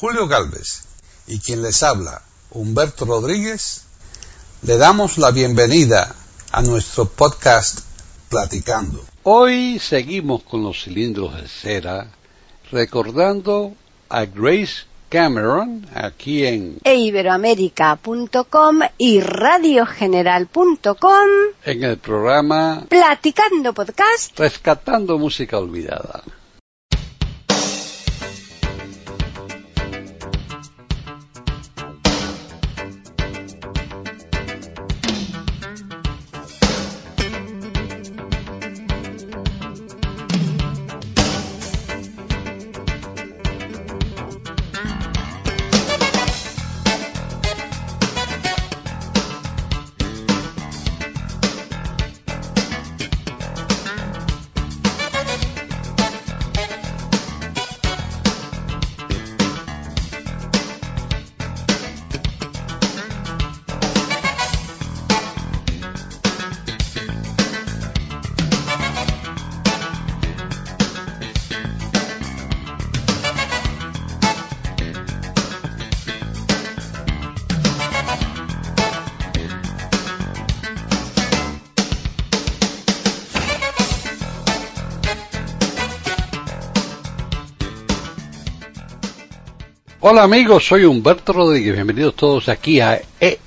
Julio Gálvez y quien les habla, Humberto Rodríguez, le damos la bienvenida a nuestro podcast Platicando. Hoy seguimos con los cilindros de cera, recordando a Grace Cameron aquí en iberoamerica.com y radiogeneral.com en el programa Platicando Podcast, Rescatando Música Olvidada. Hola amigos, soy Humberto Rodríguez, bienvenidos todos aquí a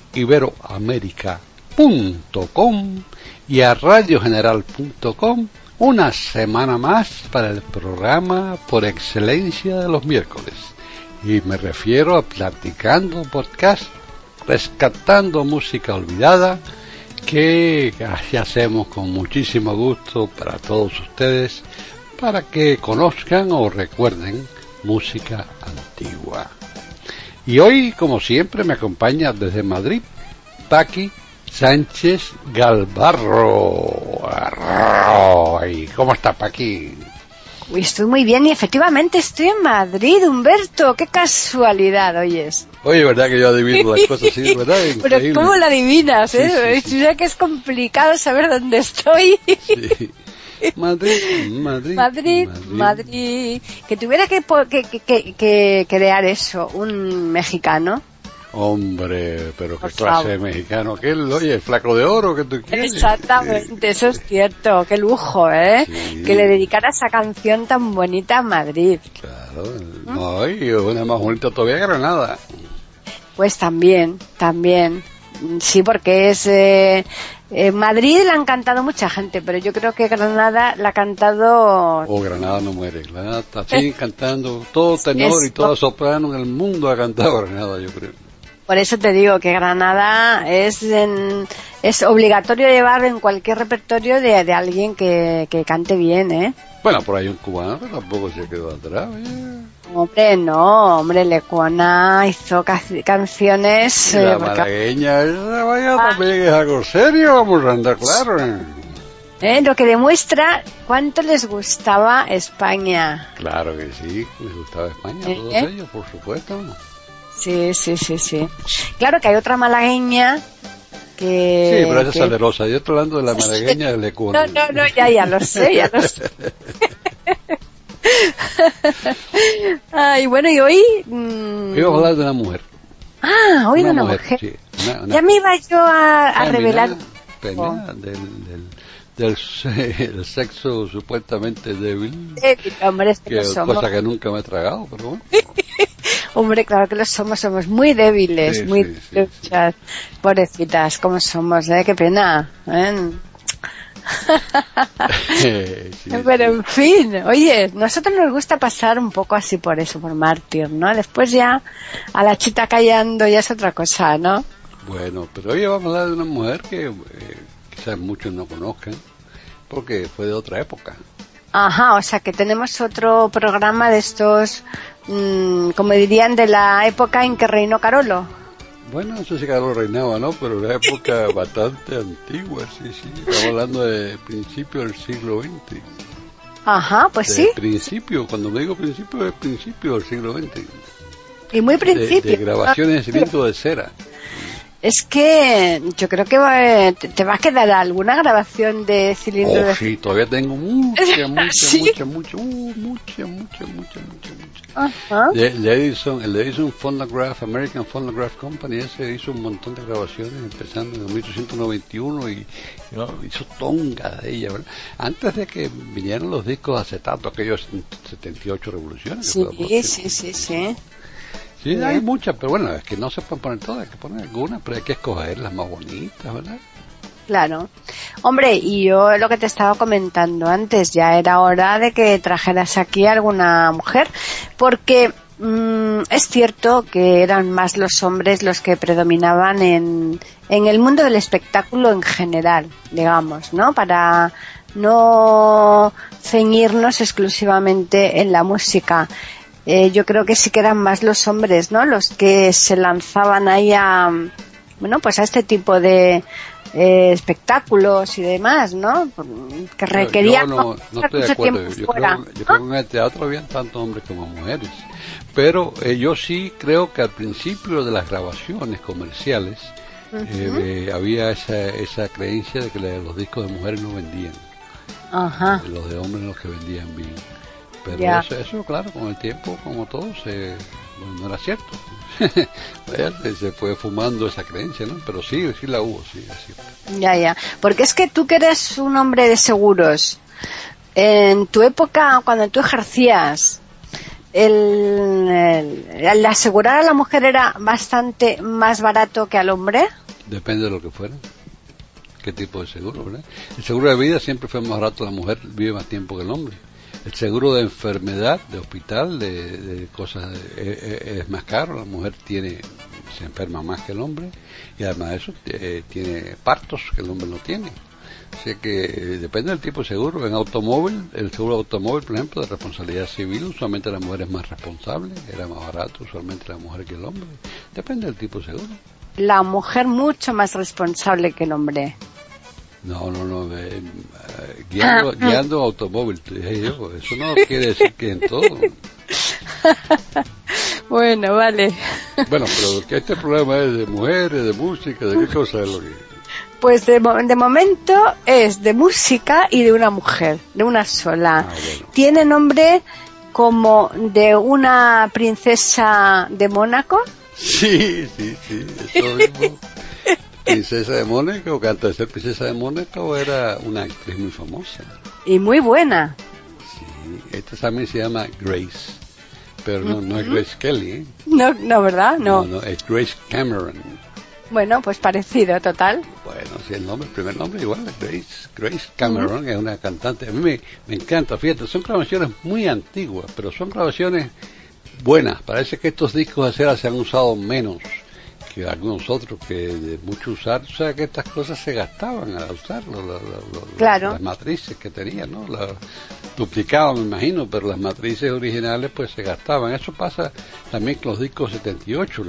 iberoamerica.com y a radiogeneral.com, una semana más para el programa por excelencia de los miércoles. Y me refiero a Platicando Podcast, Rescatando Música Olvidada, que así hacemos con muchísimo gusto para todos ustedes, para que conozcan o recuerden música antigua. Y hoy, como siempre, me acompaña desde Madrid Paqui Sánchez Galvarro. Ay, ¿cómo está Paqui? Uy, estoy muy bien y efectivamente estoy en Madrid, Humberto. Qué casualidad, oyes. Oye, ¿verdad que yo adivino las cosas así, verdad? Increíble. Pero ¿cómo la adivinas, eh? Sí. Ya que es complicado saber dónde estoy. Sí. Madrid. Que tuviera que crear eso, un mexicano. Hombre, pero qué clase de mexicano que él, oye, el flaco de oro que tú quieres. Exactamente, eso es cierto, qué lujo, ¿eh? Sí. Que le dedicara esa canción tan bonita a Madrid. Claro, no, y una más bonita todavía, Granada. Pues también. Sí, porque es... Madrid la han cantado mucha gente, pero yo creo que Granada la ha cantado... Granada no muere, Granada está así cantando, todo tenor y toda soprano en el mundo ha cantado Granada, yo creo. Por eso te digo que Granada es obligatorio llevar en cualquier repertorio de alguien que cante bien, ¿eh? Bueno, por ahí un cubano que tampoco se quedó atrás, Hombre, Lecuona hizo canciones... La malagueña, esa vaya también es algo serio, vamos a andar claro. Lo que demuestra cuánto les gustaba España. Claro que sí, les gustaba España, todos ellos, por supuesto. Sí. Claro que hay otra malagueña que... Sí, pero esa es salerosa. Yo estoy hablando de la malagueña de Lecuona. No, ya lo sé. Ay, bueno, y hoy... Hoy vamos a hablar de una mujer. Hoy de una mujer. Sí, ya me iba yo a revelar... Del sexo supuestamente débil. Hombre, es que lo somos. Cosa que nunca me he tragado, pero bueno. Hombre, claro que lo somos muy débiles, luchas, pobrecitas, como somos, qué pena, Pero en fin, oye, nosotros nos gusta pasar un poco así por eso, por mártir, ¿no? Después ya a la chita callando ya es otra cosa, ¿no? Bueno, pero hoy vamos a hablar de una mujer que quizás muchos no conozcan, porque fue de otra época. Ajá, o sea que tenemos otro programa de estos, como dirían, de la época en que reinó Carolo. Bueno, no sé si Carlos reinaba, ¿no? Pero una época bastante antigua, sí. Estamos hablando de principio del siglo XX. Ajá, pues sí. Principio, cuando me digo principio, es principio del siglo XX. Y muy principio. De grabaciones en cilindro de cera. Es que yo creo que te va a quedar alguna grabación de Cilindro de... Sí, todavía tengo mucha. Ajá. El Edison Phonograph, American Phonograph Company, ese hizo un montón de grabaciones empezando en 1891 y hizo tonga de ella, ¿verdad? Antes de que vinieran los discos acetato, aquellos 78 revoluciones. Sí. Sí, hay muchas, pero bueno, es que no se pueden poner todas, hay que poner algunas, pero hay que escoger las más bonitas, ¿verdad? Claro. Hombre, y yo lo que te estaba comentando antes, ya era hora de que trajeras aquí a alguna mujer, porque es cierto que eran más los hombres los que predominaban en el mundo del espectáculo en general, digamos, ¿no? Para no ceñirnos exclusivamente en la música. Yo creo que sí que eran más los hombres, ¿no? Los que se lanzaban ahí a este tipo de espectáculos y demás, ¿no? Que requerían... Yo no estoy de acuerdo. Yo creo que en el teatro habían tanto hombres como mujeres. Pero yo sí creo que al principio de las grabaciones comerciales había esa creencia de que los discos de mujeres no vendían. Ajá. Los de hombres los que vendían bien. Pero eso, claro, con el tiempo, como todo, no era cierto. Se fue fumando esa creencia, ¿no? Pero sí la hubo, sí, es cierto. Ya. Porque es que tú que eres un hombre de seguros, en tu época, cuando tú ejercías, el asegurar a la mujer era bastante más barato que al hombre. Depende de lo que fuera. ¿Qué tipo de seguro, verdad? El seguro de vida siempre fue más barato, la mujer vive más tiempo que el hombre. El seguro de enfermedad, de hospital, de cosas, es más caro. La mujer se enferma más que el hombre y además de eso tiene partos que el hombre no tiene. Así que depende del tipo de seguro. En automóvil, el seguro de automóvil, por ejemplo, de responsabilidad civil, usualmente la mujer es más responsable, era más barato usualmente la mujer que el hombre. Depende del tipo de seguro. La mujer mucho más responsable que el hombre. No, guiando automóvil, eso no quiere decir que en todo. Bueno, vale. Bueno, pero que este programa es de mujeres, de música, ¿de qué cosa es lo que...? Pues de momento es de música y de una mujer, de una sola. Bueno. Tiene nombre como de una princesa de Mónaco. Sí, eso mismo. ¿Princesa de Mónaco? ¿O antes de ser princesa de Mónaco o era una actriz muy famosa? Y muy buena. Sí, esta también se llama Grace, pero no es Grace Kelly, ¿eh? No, ¿verdad? No, es Grace Cameron. Bueno, pues parecido, total. Bueno, sí, el primer nombre igual, Grace Cameron, es una cantante. A mí me encanta, fíjate, son grabaciones muy antiguas, pero son grabaciones buenas. Parece que estos discos de cera se han usado menos que algunos otros que de mucho usar. O sea, que estas cosas se gastaban al usarlo, claro. Las matrices que tenían, ¿no? Las duplicaban, me imagino, pero las matrices originales pues se gastaban. Eso pasa también con los discos 78,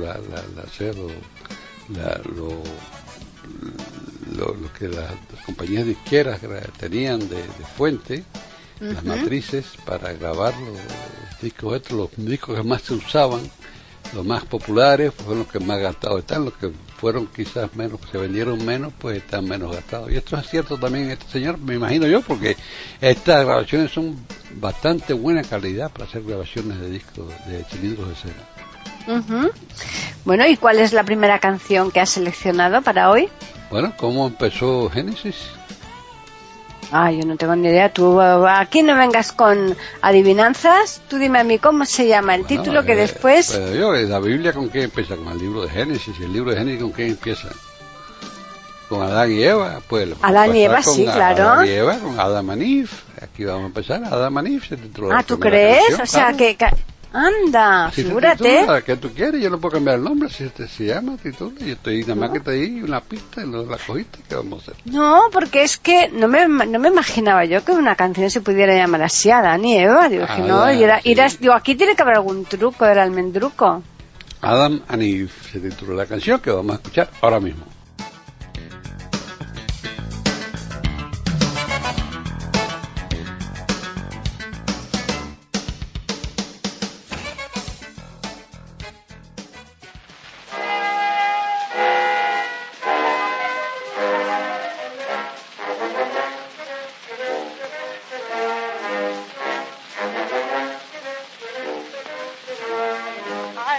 lo que las compañías disqueras tenían de fuente, las matrices para grabar los discos estos, los discos que más se usaban, los más populares fueron los que más gastados están, los que fueron quizás menos, que se vendieron menos, pues están menos gastados. Y esto es cierto también este señor, me imagino yo, porque estas grabaciones son bastante buena calidad para hacer grabaciones de discos de cilindros de cera. Bueno, ¿y cuál es la primera canción que has seleccionado para hoy? Bueno, ¿cómo empezó Génesis? Yo no tengo ni idea. Tú aquí no vengas con adivinanzas. Tú dime a mí cómo se llama el título que después... ¿La Biblia con qué empieza? Con el libro de Génesis. ¿Y el libro de Génesis con qué empieza? Con Adán y Eva. Pues Adán y Eva, sí, claro. Adán y Eva, con Adam and Eve. Aquí vamos a empezar. Adam and Eve se tituló. ¿Tú crees? Canción, o sea, claro. Anda, si figúrate. ¿Qué tú quieres? Yo no puedo cambiar el nombre. Si se llama, titula. Yo estoy nada más que te di una pista y la cogiste. ¿Qué vamos a hacer? No, porque es que no me imaginaba yo que una canción se pudiera llamar así, Adán y Eva. Digo, digo, aquí tiene que haber algún truco del almendruco. Adam and Eve se tituló la canción que vamos a escuchar ahora mismo.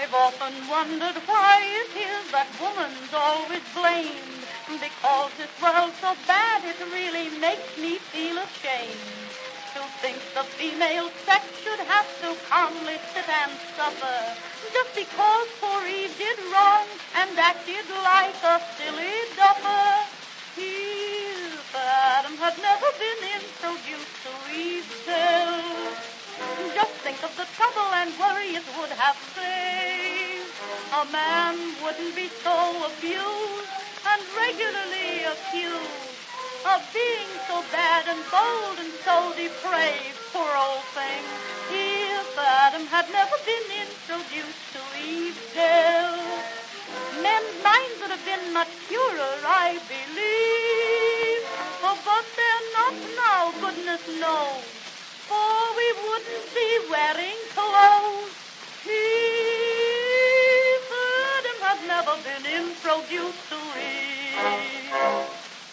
I've often wondered why it is that woman's always blamed, because this world's so bad it really makes me feel ashamed. To think the female sex should have to calmly sit and suffer, just because poor Eve did wrong and acted like a silly duffer. If Adam had never been introduced to Eve's cell, just think of the trouble and worry it would have saved. A man wouldn't be so abused and regularly accused of being so bad and bold and so depraved, poor old thing. If Adam had never been introduced to Eve's cell, men's minds would have been much purer, I believe. Oh, but they're not now, goodness knows, for we wouldn't be wearing clothes. If Adam had never been introduced to Eve.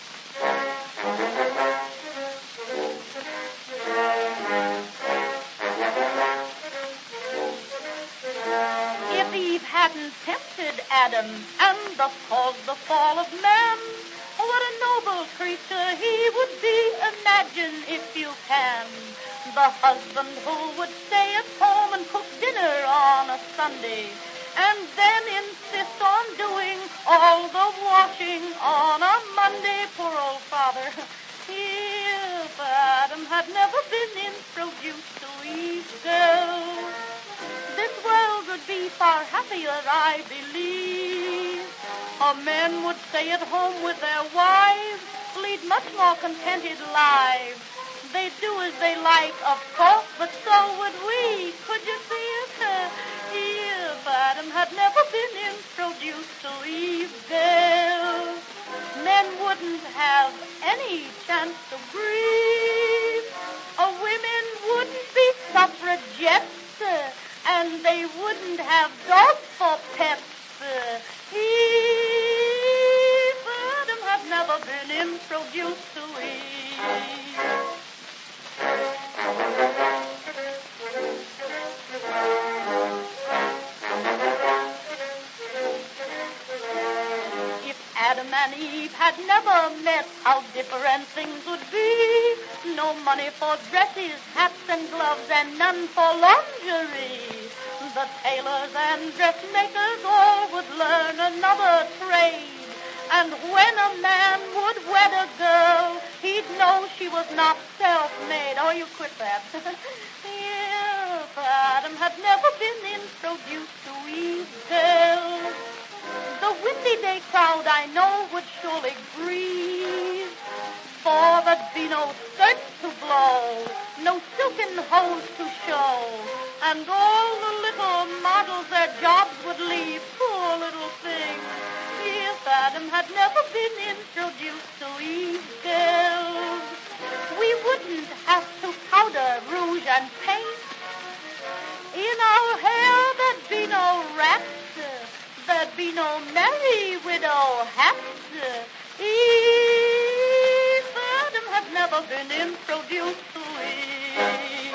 If Eve hadn't tempted Adam and thus caused the fall of man, what a noble creature he would be, imagine if you can. The husband who would stay at home and cook dinner on a Sunday, and then insist on doing all the washing on a Monday, poor old father. If Adam had never been introduced to Eve's girl, this world would be far happier, I believe. Men would stay at home with their wives, lead much more contented lives. They'd do as they like, of course, but so would we. Could you see it? If Adam had never been introduced to Eve's girl, men wouldn't have any chance to breathe. Women wouldn't be suffragettes, and they wouldn't have dogs for pets. If Adam had never been introduced to Eve. If Adam and Eve had never met, how different things would be. No money for dresses, hats and gloves, and none for lingerie. The tailors and dressmakers all would learn another trade. And when a man would wed a girl, he'd know she was not self-made. Oh, you quit that. If Adam had never been introduced to Eve's girl, the windy day crowd I know would surely grieve. For there'd be no skirts to blow, no silken hose to show, and all the little models their jobs would leave, poor little things. If Adam had never been introduced to Eve's girls, we wouldn't have to powder, rouge, and paint. In our hair there'd be no rats, there'd be no merry widow hats. If Adam had never been introduced to Eve.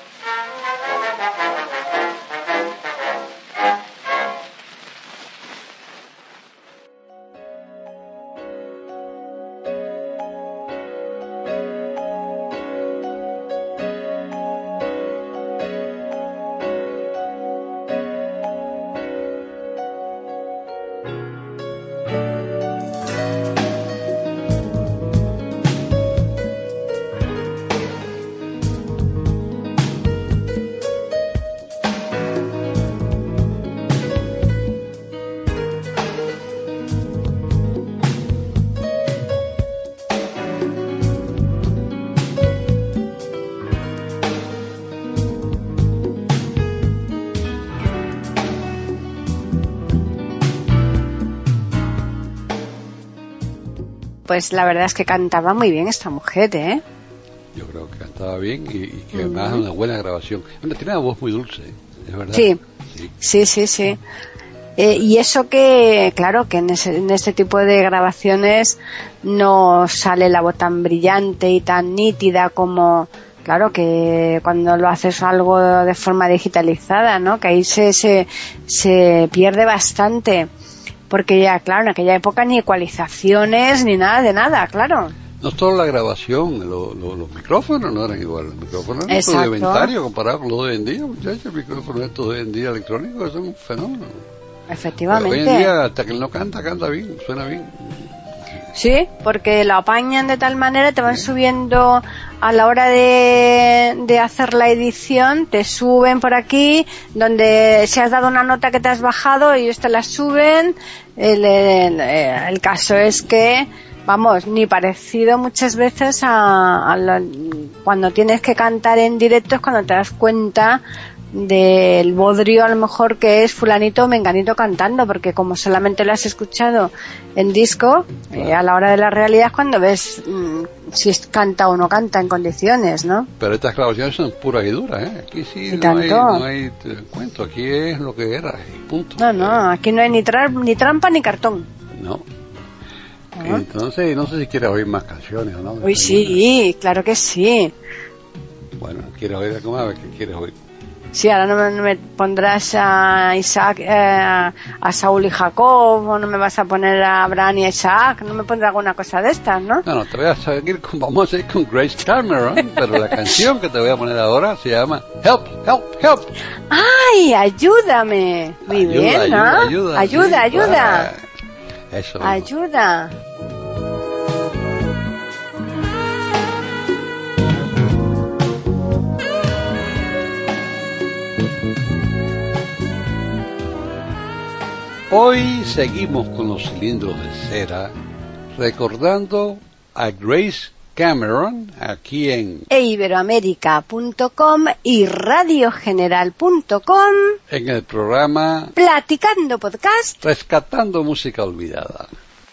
Pues la verdad es que cantaba muy bien esta mujer, ¿eh? Yo creo que cantaba bien y que además una buena grabación. Bueno, tiene una voz muy dulce, es verdad. Sí. Y eso que, claro, que en este tipo de grabaciones no sale la voz tan brillante y tan nítida como claro que cuando lo haces algo de forma digitalizada, ¿no? Que ahí se pierde bastante, porque ya, claro, en aquella época ni ecualizaciones ni nada de nada, claro. No solo la grabación, los micrófonos no eran igual. Los micrófonos eran rudimentario comparado con los de hoy en día, muchachos. El micrófono estos de hoy en día electrónicos son un fenómeno. Efectivamente. Pero hoy en día, hasta que él no canta bien, suena bien. Sí, porque lo apañan de tal manera, te van subiendo a la hora de hacer la edición, te suben por aquí, donde si has dado una nota que te has bajado, ellos te la suben. El caso es que, vamos, ni parecido muchas veces cuando tienes que cantar en directo, es cuando te das cuenta del bodrio a lo mejor que es fulanito o menganito cantando, porque como solamente lo has escuchado en disco, a la hora de la realidad es cuando ves si canta o no canta en condiciones, ¿no? Pero estas grabaciones son puras y duras, ¿eh? Aquí sí no hay cuento, aquí es lo que era y punto. No, aquí no hay ni trampa ni cartón. No. Entonces, no sé si quieres oír más canciones o no. Uy, sí, claro que sí. Bueno, ¿quieres oír algo más? A ver, ¿qué quieres oír? Sí, ahora no me pondrás a Isaac, a Saúl y Jacob, o no me vas a poner a Abraham y a Isaac, no me pondrás alguna cosa de estas, ¿no? No, te voy a seguir vamos a ir con Grace Cameron, pero la canción que te voy a poner ahora se llama Help, Help, Help. ¡Ay, ayúdame! Muy bien, ¿no? Ayuda. Claro. Eso. Ayuda. Hoy seguimos con los cilindros de cera, recordando a Grace Cameron aquí en iberoamerica.com y radiogeneral.com en el programa Platicando Podcast, Rescatando Música Olvidada.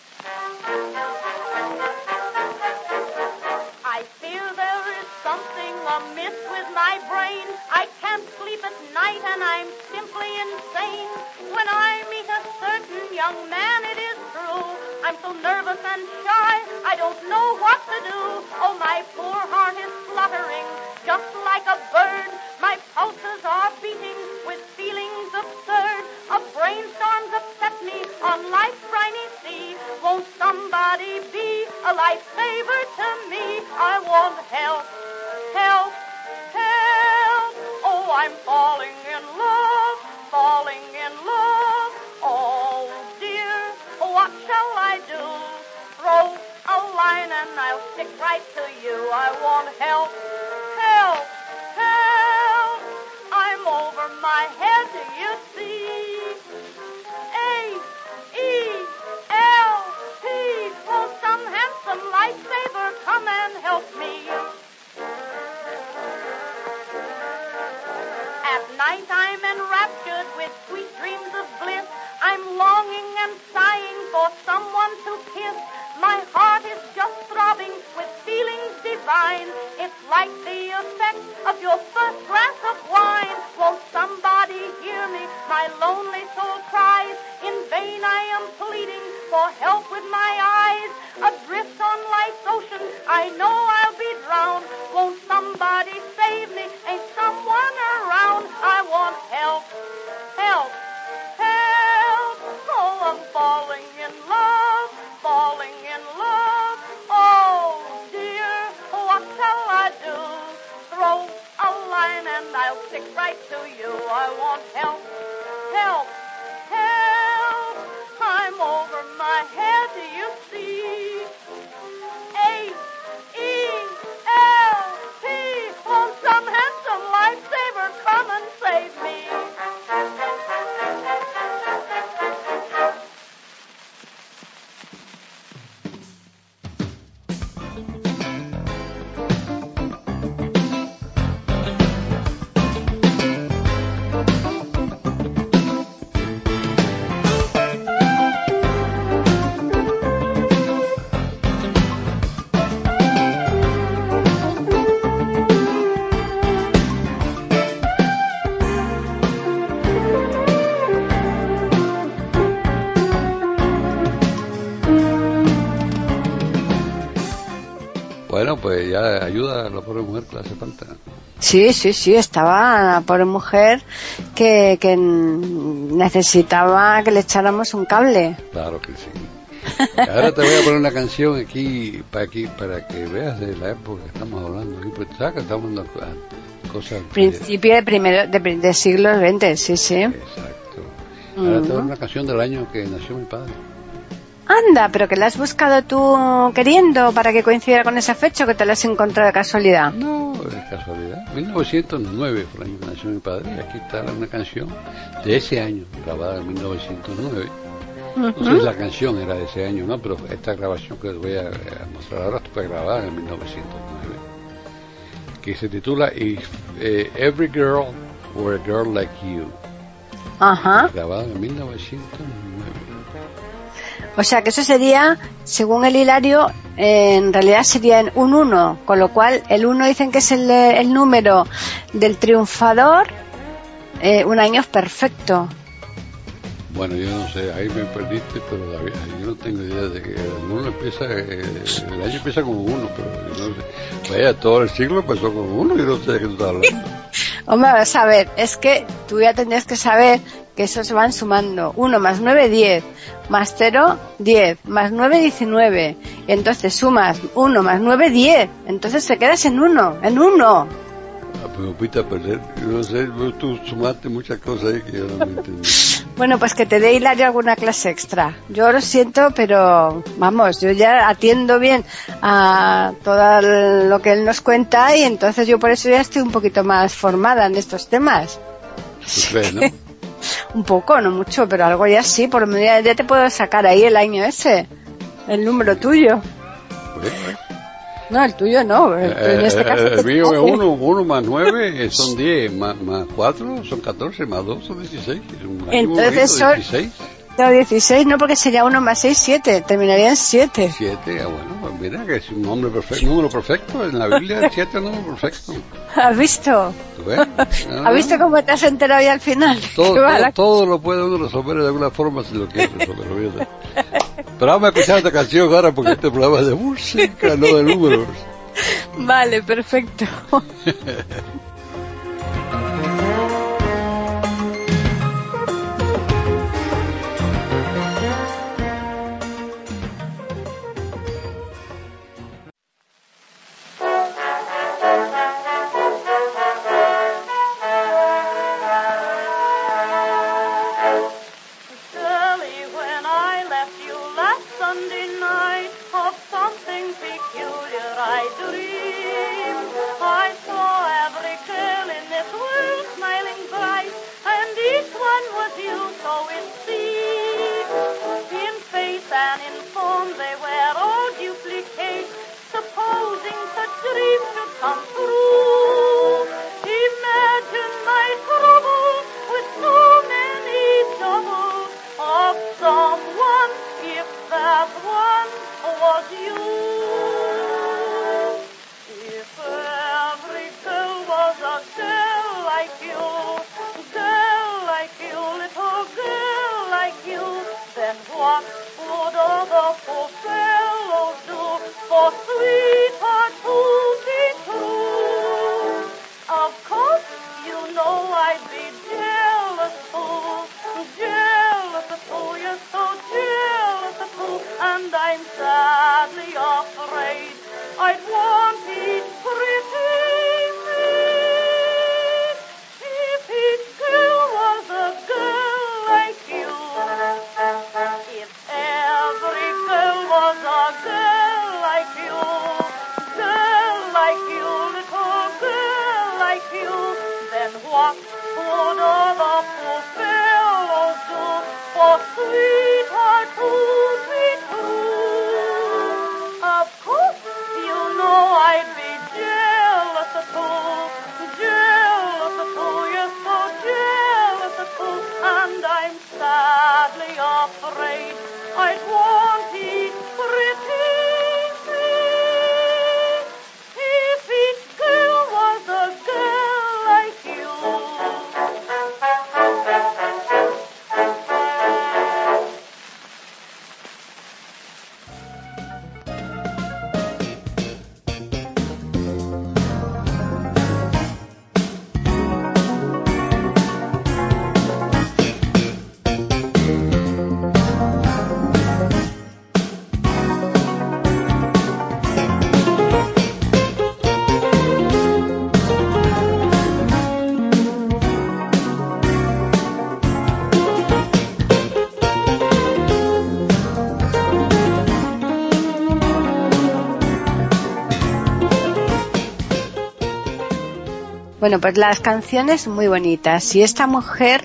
I fear there is something amiss with my brain. I can't sleep at night and I'm simply insane. When I meet a certain young man, it is true, I'm so nervous and shy, I don't know what to do. Oh, my poor heart is fluttering just like a bird. My pulses are beating with feelings absurd. A brainstorm's upset me on life's briny sea. Won't somebody be a lifesaver to me? I want help, help, help. Oh, I'm falling in love, falling in love. Oh, dear, what shall I do? Throw a line and I'll stick right to you. I want help, help, help. I'm over my head, do you see? H-E-L-P. Won't some handsome lifesaver come and help me? At night I'm enraptured with sweet dreams of bliss. I'm longing and sighing for someone to kiss. My heart is just throbbing with feelings divine. It's like the effect of your first glass of wine. Won't somebody hear me? My lonely soul cries. In vain I am pleading for help with my eyes. Adrift on life's ocean, I know I'll be drowned. Won't somebody save me? Ain't someone around? I want help, help, help. Oh, I'm falling in love, falling in love. Oh, dear, what shall I do? Throw a line and I'll stick right to you. I want help, help, help. I'm over my head, do you see? H-E-L-P. Won't some handsome lifesaver come and save me? Bueno, pues que ya ayuda a la pobre mujer que le hace falta. Sí, estaba la pobre mujer que necesitaba que le echáramos un cable. Claro que sí. Ahora te voy a poner una canción aquí para que veas de la época que estamos hablando. Pues, ¿sabes que estamos hablando de cosas? Principio de siglo XX, sí. Exacto. Ahora te voy a poner una canción del año que nació mi padre. Anda, pero que la has buscado tú queriendo para que coincida con esa fecha o que te la has encontrado de casualidad. No, de casualidad. 1909 fue el año que nació mi padre y aquí está una canción de ese año, grabada en 1909. No sé si la canción era de ese año, ¿no? Pero esta grabación que les voy a mostrar ahora fue grabada en 1909, que se titula If Every Girl Were a Girl Like You. Ajá. Grabada en 1909. O sea que eso sería, según el Hilario, en realidad sería en un 1, con lo cual el 1 dicen que es el número del triunfador, un año perfecto. Bueno, yo no sé, ahí me perdiste, pero todavía yo no tengo idea de que el año empieza con 1, pero yo no sé. Vaya, todo el siglo empezó con 1, yo no sé de qué tú estás hablando. Hombre, vas a ver, es que tú ya tendrías que saber que esos se van sumando. 1 más 9, 10, más 0, 10, más 9, 19. Entonces sumas 1 más 9, 10. Entonces te quedas en 1. Pues me fuiste a perder, yo no sé, tú sumaste muchas cosas ahí que yo no me entendí. Bueno, pues que te dé Hilario alguna clase extra. Yo lo siento, pero vamos, yo ya atiendo bien a todo lo que él nos cuenta y entonces yo por eso ya estoy un poquito más formada en estos temas. ¿Tú crees, no? Un poco, no mucho, pero algo ya sí, por lo menos ya te puedo sacar ahí el año ese, el número tuyo. Pues, no, el tuyo no, en este caso. El mío es 1 más 9 son 10, más 4 son 14, más 2 son 16. Entonces son 16. No, 16 no, porque sería 1 más 6, 7, terminaría en 7. 7, bueno, pues mira que es un número perfecto, en la Biblia el 7 es un número perfecto. ¿Has visto? ¿Tú ves? ¿Has visto cómo te has enterado ya al final? Todo lo puede uno resolver de alguna forma si lo quiere resolver. Pero vamos a escuchar esta canción ahora porque este programa es de música, no de números. Vale, perfecto. Bueno, pues las canciones muy bonitas. Y esta mujer,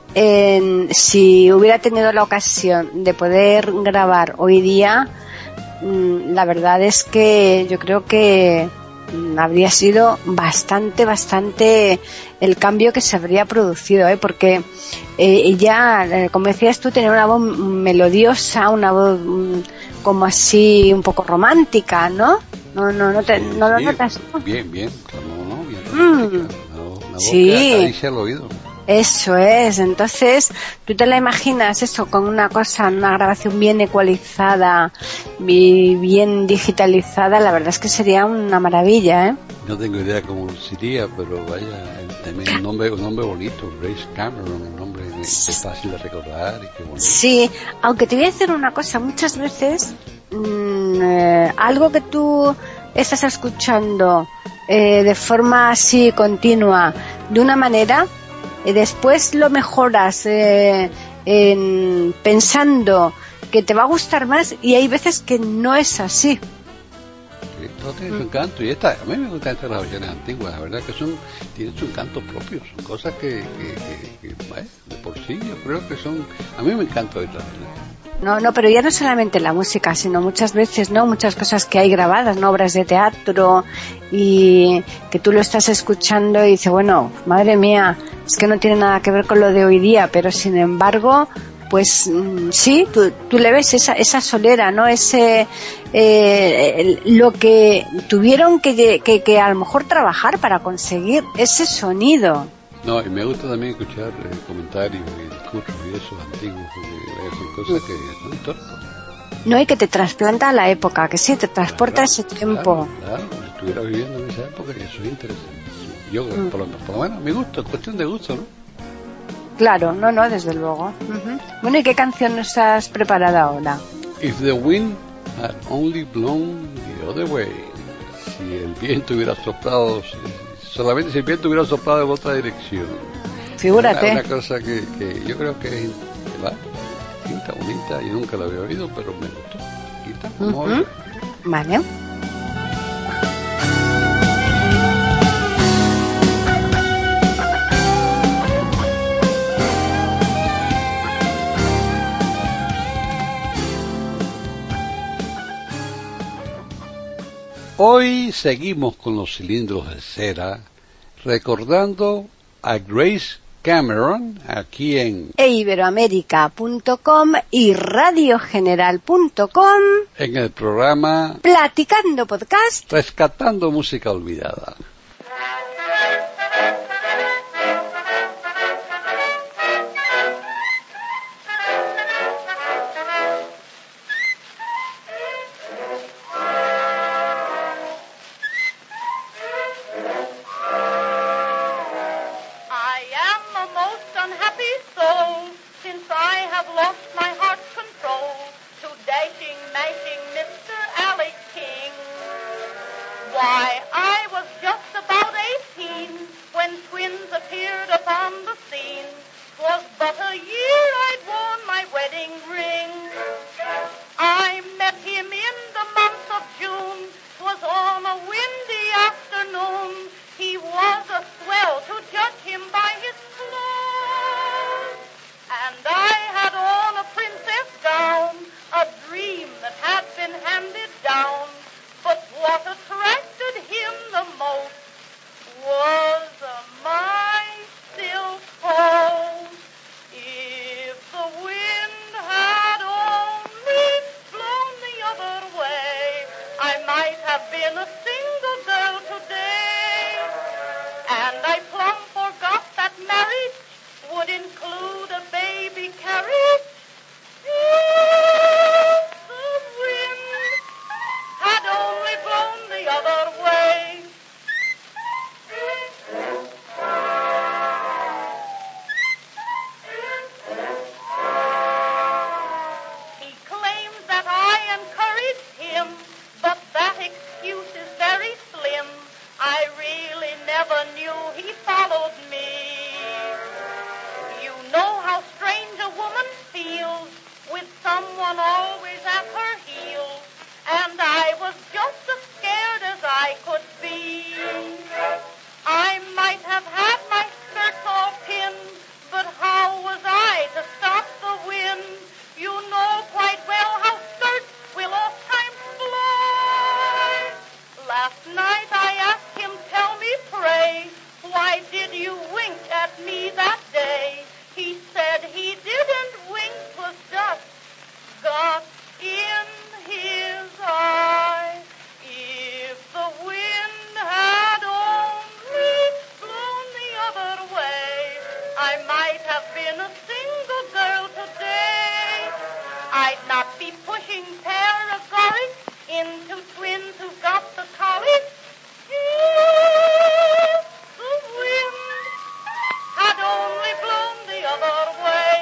si hubiera tenido la ocasión de poder grabar hoy día, la verdad es que yo creo que habría sido bastante el cambio que se habría producido, porque ella, como decías tú, tenía una voz melodiosa, una voz como así un poco romántica, ¿no? No lo notas. Bien, bien romántica, una voz que acaricia el oído. Eso es, entonces tú te la imaginas eso con una grabación bien ecualizada, bien digitalizada, la verdad es que sería una maravilla, ¿eh? No tengo idea cómo luciría, pero vaya, también un nombre bonito, Grace Cameron, un nombre que es fácil de recordar y qué bonito. Sí, aunque te voy a decir una cosa, muchas veces algo que tú estás escuchando de forma así continua, de una manera, después lo mejoras pensando que te va a gustar más, y hay veces que no es así. Sí, todo tiene su encanto, y a mí me gustan estas grabaciones antiguas, la verdad que tienen su encanto propio, son cosas que de por sí yo creo que son, a mí me encanta oírlas. No, pero ya no solamente la música, sino muchas veces, ¿no? Muchas cosas que hay grabadas, ¿no? Obras de teatro, y que tú lo estás escuchando y dices, bueno, madre mía, es que no tiene nada que ver con lo de hoy día, pero sin embargo, pues sí, tú le ves esa solera, ¿no? Lo que tuvieron que a lo mejor trabajar para conseguir ese sonido. No, y me gusta también escuchar comentarios y discursos y eso antiguos, porque son cosas que son históricas. No, y que te trasplanta a la época, que sí, te transporta a ese tiempo. Claro, si estuviera viviendo en esa época, eso es interesante. Yo, por lo menos, mi gusto, es cuestión de gusto, ¿no? Claro, no, desde luego. Uh-huh. Bueno, ¿y qué canción nos has preparado ahora? If the wind had only blown the other way. Si el viento hubiera soplado, solamente si el viento hubiera soplado en otra dirección. Figúrate. Una cosa que yo creo que es bonita, yo nunca la había oído, pero me gustó. Y está, vamos a ver. Vale. Hoy seguimos con los cilindros de cera, recordando a Grace Cameron aquí en iberoamerica.com y radiogeneral.com en el programa Platicando Podcast, Rescatando Música Olvidada. I might been a single girl today, I'd not be pushing paregoric into twins who've got the colic. If the wind had only blown the other way.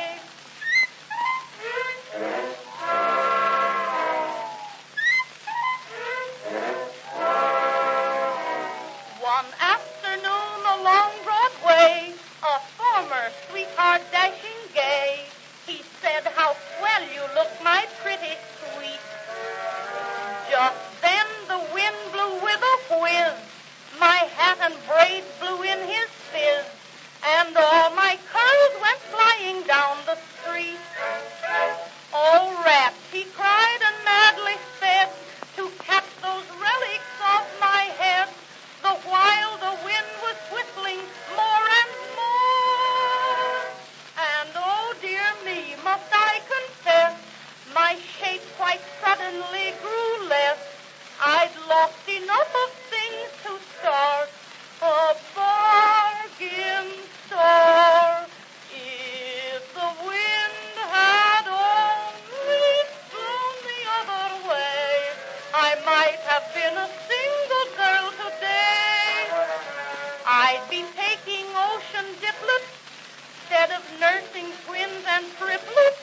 One afternoon along Broadway, a former sweetheart dashing gay, he said, "How swell you look, my pretty sweet." Just then the wind blew with a whiz, my hat and braids blew in his fizz, and all my curls went flying down the street. "Oh, rats," he cried and madly said, "to catch those relics off my head," the while the wind was whistling more and more. And oh dear me, must I confess, my shape quite suddenly grew less. I'd lost enough of things to start a bargain store. If the wind had only blown the other way, I might have been a single girl today. I'd be taking ocean diplets instead of nursing twins and triplets.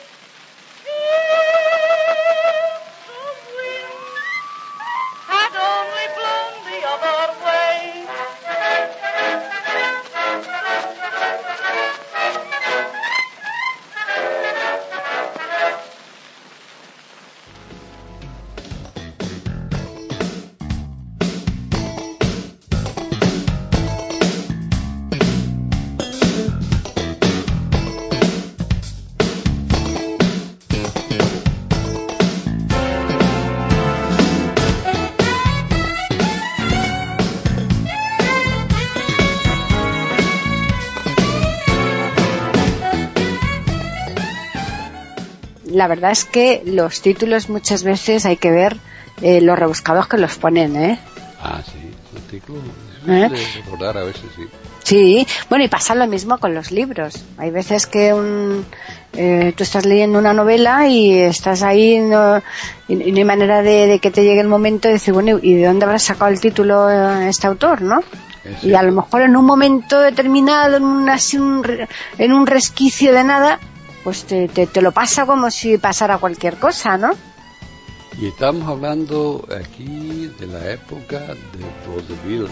If the wind had only blown the other way. La verdad es que los títulos muchas veces hay que ver los rebuscados que los ponen, ¿eh? Ah, sí, los títulos. ¿Eh? De recordar a veces, sí. Sí, bueno, y pasa lo mismo con los libros. Hay veces que tú estás leyendo una novela y estás ahí y no hay manera de que te llegue el momento de decir, bueno, ¿y de dónde habrá sacado el título este autor, no? Y a lo mejor en un momento determinado, en un resquicio de nada, pues te lo pasa como si pasara cualquier cosa, ¿no? Y estamos hablando aquí de la época de vaudeville.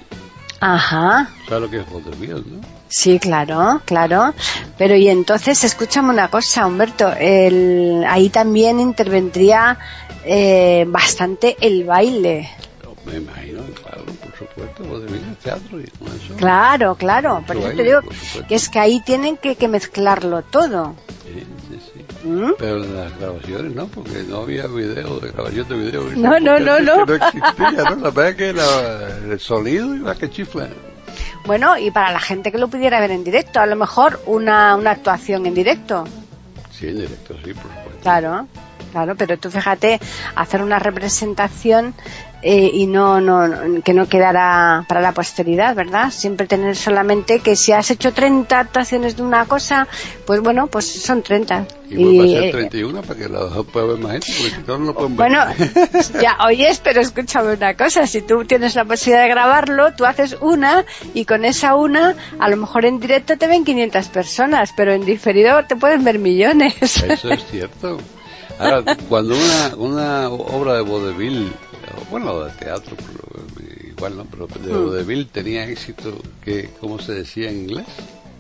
Ajá. ¿Sabes lo que es vaudeville, no? Sí, claro. Pero y entonces, escúchame una cosa, Humberto, ahí también intervendría bastante el baile. Me imagino, claro, por supuesto, vaudeville, teatro y con eso. Claro. Por eso te digo que es que ahí tienen que mezclarlo todo. Sí. ¿Mm? Pero en las grabaciones no, porque no había video, de grabación de video. No. No existía, ¿no? La verdad que el sonido iba que chifla. Bueno, y para la gente que lo pudiera ver en directo, a lo mejor una actuación en directo. Sí, en directo, sí, por supuesto. Claro, pero tú fíjate, hacer una representación y que no quedara para la posteridad, ¿verdad? Siempre tener solamente que si has hecho 30 actuaciones de una cosa, pues bueno, pues son 30. Y vuelve a ser 31 para que la pueda ver más gente, porque si no lo pueden ver. Bueno, ya oyes, pero escúchame una cosa, si tú tienes la posibilidad de grabarlo, tú haces una y con esa una, a lo mejor en directo te ven 500 personas, pero en diferido te pueden ver millones. Eso es cierto. Ahora, cuando una obra de vaudeville, bueno, de teatro, igual no, pero de vaudeville tenía éxito, ¿cómo se decía en inglés?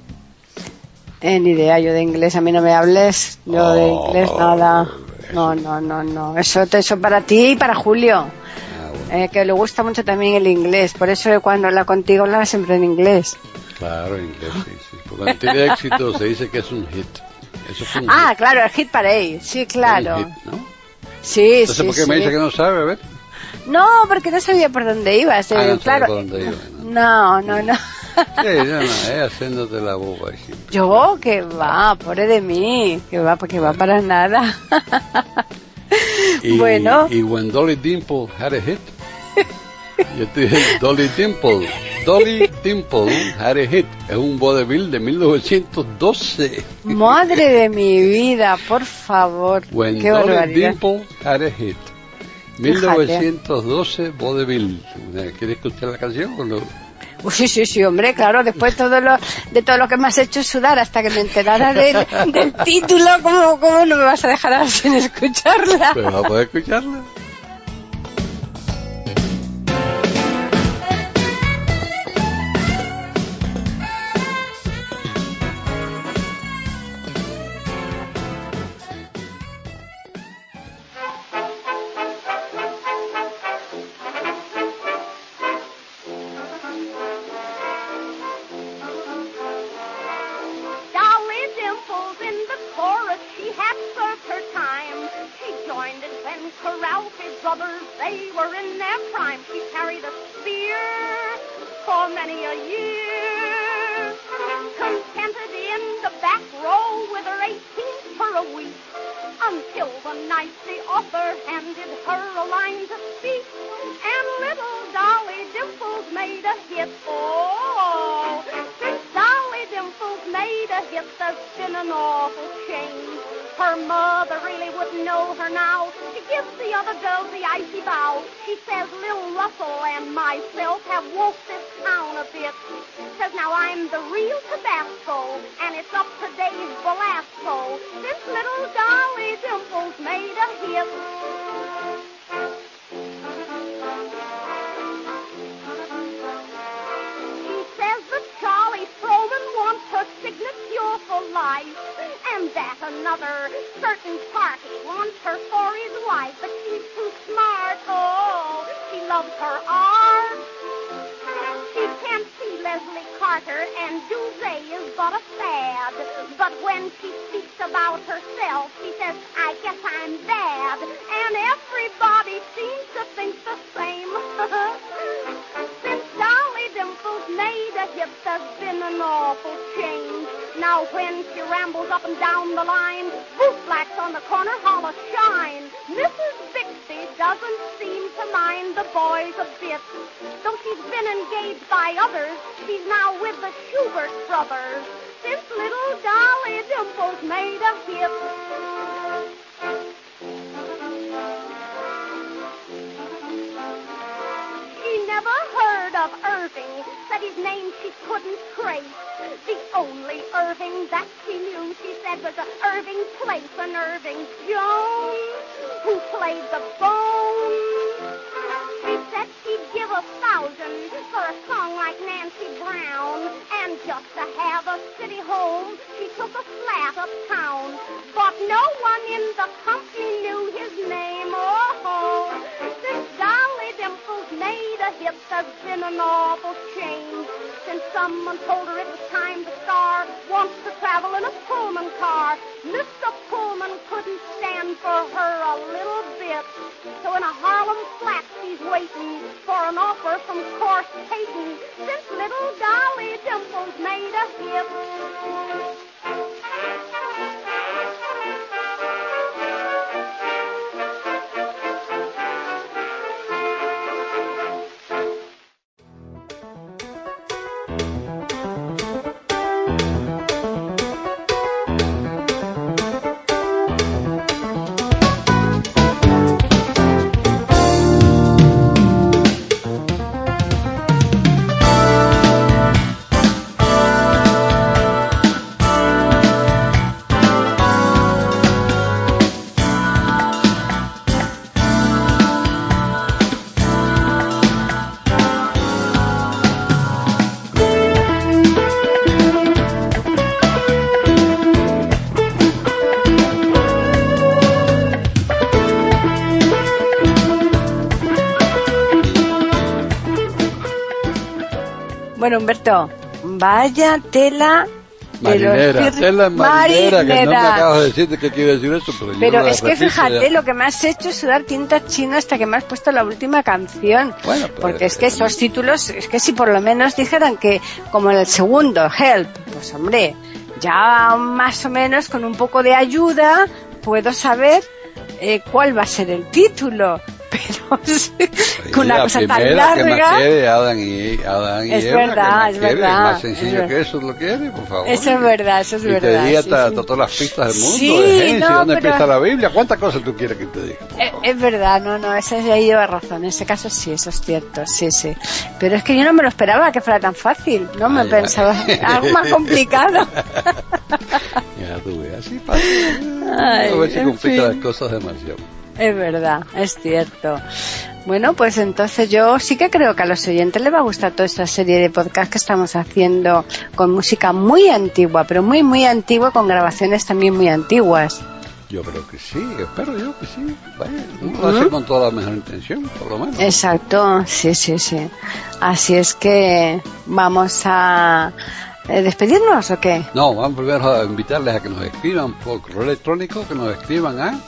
Ni idea, yo de inglés, a mí no me hables, yo de inglés nada. No, eso para ti y para Julio, bueno. Que le gusta mucho también el inglés, por eso cuando habla contigo habla siempre en inglés. Claro, en inglés, sí. Porque cuando tiene éxito se dice que es un hit. Eso es un hit. Claro, el hit parade, sí, claro. Un hit, ¿no? Sí, entonces, ¿por qué me dice que no sabe? A ver. No, porque no sabía por dónde ibas. No claro. Por dónde iba, no. Sí, haciéndote la boba. Siempre. Yo, que va, pobre de mí, que va para nada. Bueno. Y when Dolly Dimple had a hit, yo te dije, Dolly Dimple, Dolly Dimple Had a Hit, es un vodevil de 1912. Madre de mi vida, por favor. When Qué Dolly barbaridad. Dimple Had a Hit, 1912 vodevil. ¿Quieres escuchar la canción o no? Sí, hombre, claro, después de todo lo que me has hecho sudar hasta que me enterara del título, ¿cómo no me vas a dejar sin escucharla? Pero vamos a poder escucharla. Bueno, Humberto, vaya tela marinera, tela marinera, que no me acabas de decir de qué quiere decir eso, pero es que fíjate lo que me has hecho sudar tinta china hasta que me has puesto la última canción. Bueno, porque es que esos títulos, es que si por lo menos dijeran que como el segundo, Help, pues hombre, ya más o menos con un poco de ayuda puedo saber cuál va a ser el título, pero con una cosa tan larga. Que más quiere Adán y es Eva, verdad, es verdad. Más sencillo que eso lo quiere, por favor. Eso es verdad, eso es verdad. Te diga todas las pistas del mundo, sí, de Génesis, no, dónde pero... empieza la Biblia, cuántas cosas tú quieres que te diga. Es verdad, no, ese ahí lleva razón. En ese caso sí, eso es cierto, sí. Pero es que yo no me lo esperaba que fuera tan fácil, no me pensaba algo más complicado. Ya tú ves, así pasa. A ver si complica las cosas demasiado. Es verdad, es cierto. Bueno, pues entonces yo sí que creo que a los oyentes les va a gustar toda esta serie de podcasts que estamos haciendo con música muy antigua, pero muy, muy antigua, con grabaciones también muy antiguas. Yo creo que sí, espero yo que sí. Vaya, uno lo hace con toda la mejor intención, por lo menos. Exacto, sí. Así es que vamos a... ¿despedirnos o qué? No, vamos primero a invitarles a que nos escriban por correo electrónico, que nos escriban a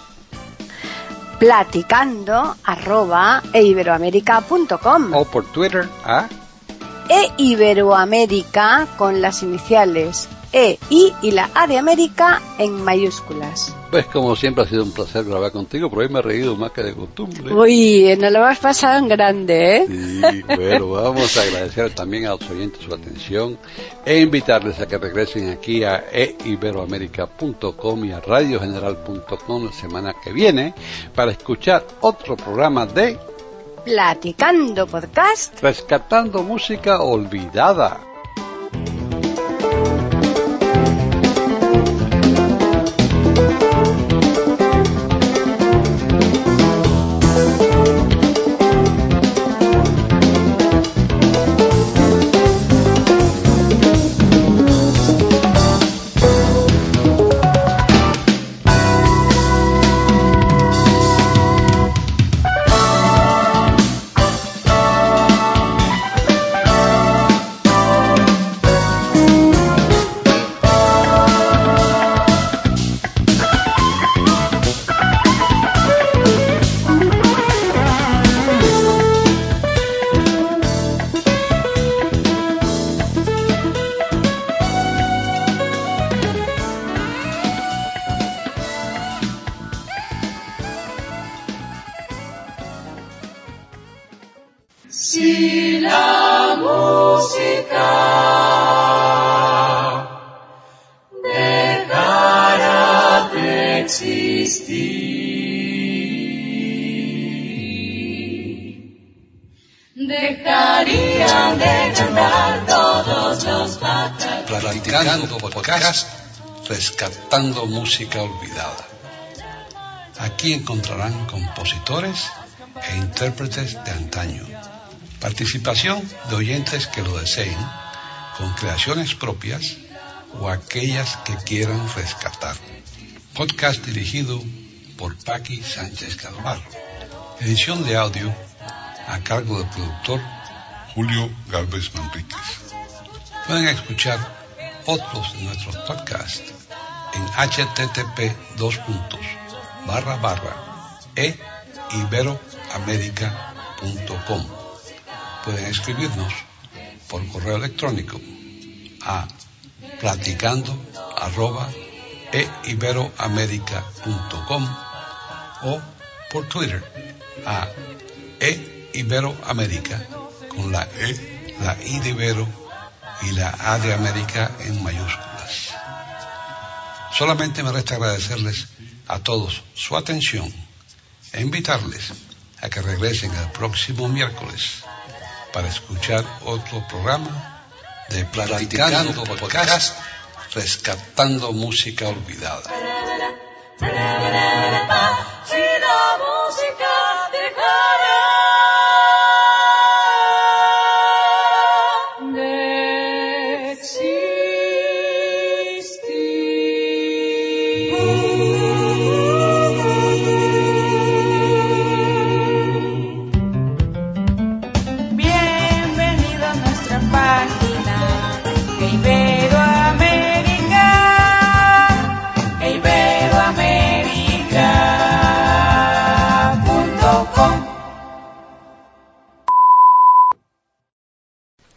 platicando@eiberoamerica.com o por Twitter a Iberoamérica con las iniciales E, I y la A de América en mayúsculas. Pues como siempre ha sido un placer grabar contigo, pero hoy me he reído más que de costumbre. Uy, nos lo hemos pasado en grande, ¿eh? Sí, bueno, vamos a agradecer también a los oyentes su atención e invitarles a que regresen aquí a iberoamerica.com y a radiogeneral.com la semana que viene para escuchar otro programa de Platicando Podcast, Rescatando Música Olvidada. Si la música dejara de existir, dejarían de cantar todos los pájaros. Platicando Podcast, Rescatando Música Olvidada. Aquí encontrarán compositores e intérpretes de antaño. Participación de oyentes que lo deseen, con creaciones propias o aquellas que quieran rescatar. Podcast dirigido por Paqui Sánchez Calvar. Edición de audio a cargo del productor Julio Gálvez Manríquez. Pueden escuchar otros de nuestros podcasts en http://iberoamerica.com. Pueden escribirnos por correo electrónico a platicando@eiberoamerica.com o por Twitter a iberoamerica con la E, la I de Ibero y la A de América en mayúsculas. Solamente me resta agradecerles a todos su atención e invitarles a que regresen el próximo miércoles para escuchar otro programa de Platicando Podcast, Rescatando Música Olvidada.